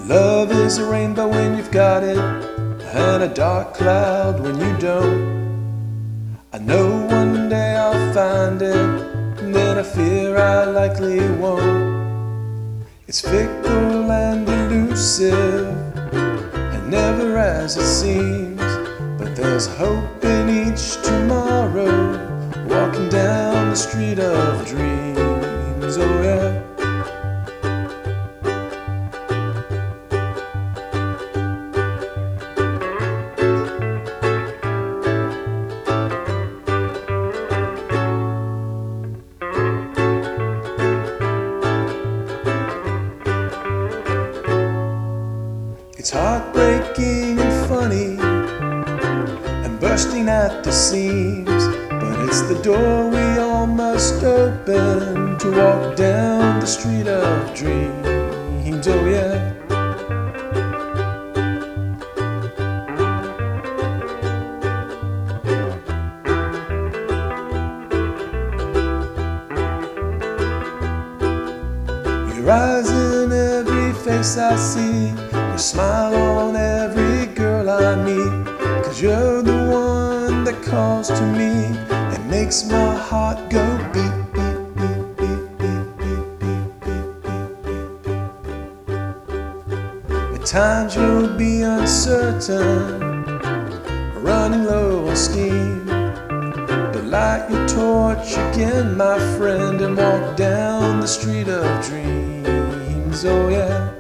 Love is a rainbow when you've got it, and a dark cloud when you don't. I know one day I'll find it, and then I fear I likely won't. It's fickle and elusive, and never as it seems, but there's hope in each tomorrow, walking down the street of dreams. Oh yeah. It's heartbreaking and funny and bursting at the seams, but it's the door we all must open to walk down the street of dreams. Oh yeah. Your eyes in every face I see, your smile on every girl I meet, 'cause you're the one that calls to me and makes my heart go beat, beat, beat, beat, beat, beat, beat, beat, beat. At times you'll be uncertain, running low on steam, but light your torch again, my friend, and walk down the street of dreams. Oh yeah.